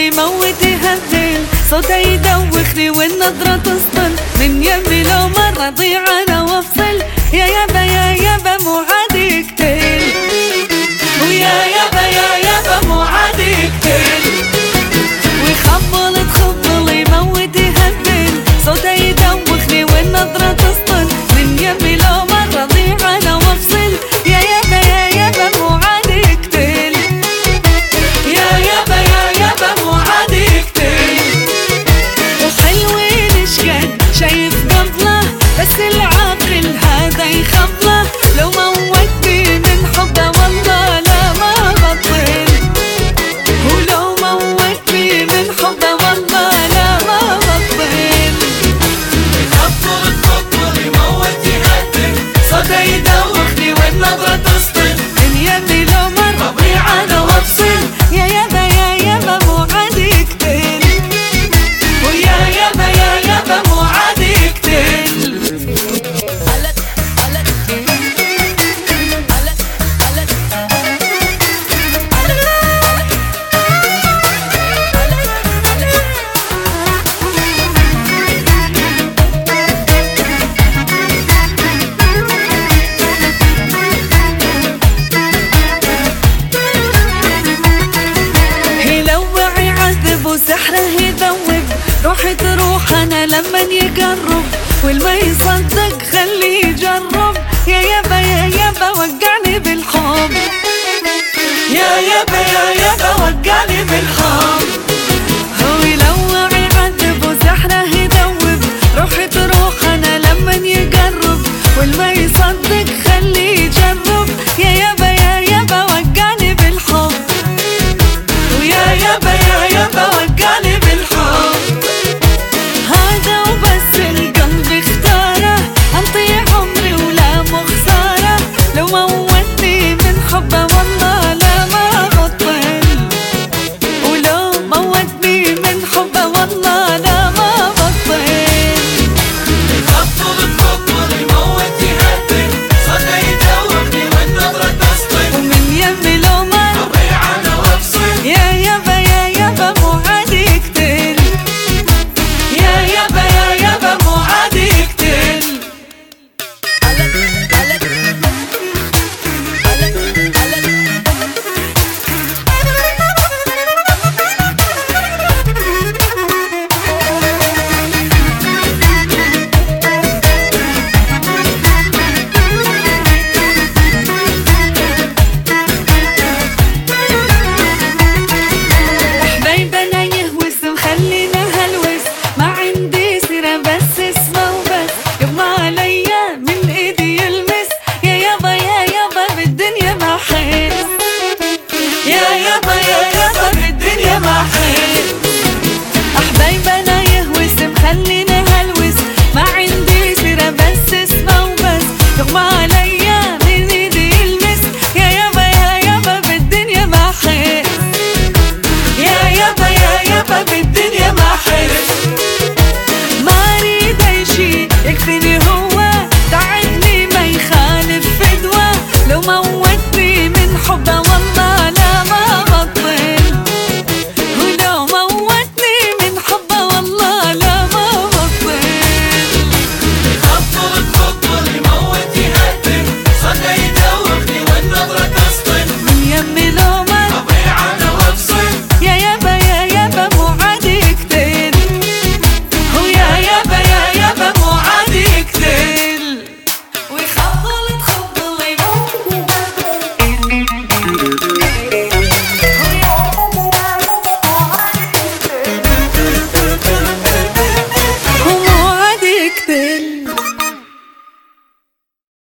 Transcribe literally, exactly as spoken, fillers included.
يموت يهذل، صوته يدوخني والنظرة تسطل، من يمي لو مرة ضيع انا وافصل، يا يابا يا يابا مو عادي يقتل، ويا يابا يا يابا مو عادي يقتل، ويخبل تخبل يموت يهذل، صوته يدوخني والنظرة تسطل، من يمي لو مرة ضيع انا وافصل، يا يابا يا يابا مو عادي يقتل، يا يابا يا يابا مو عادي يقتل، وحلوين اشقد شايف قبله، بس العاقل هذا يخبله، لو موتني من حبه والله لا ما بطل، ولو موتني من حبه والله لا ما بطل، يخبل تخبل يموت يهدل، صوته يدوخني والنظرة تسطل، من يمي لو مرة ضيع انا وافصل، يا يابا يا يابا مو عادي يقتل، ويا يابا يا يابا مو عادي يقتل. وسحره يذوب، روحي تروح انا لما يقرب، والما يصدق خليه يجرب، يا يابا يا يابا وقعني بالحب، يا يابا يا يابا وقعني بالحب.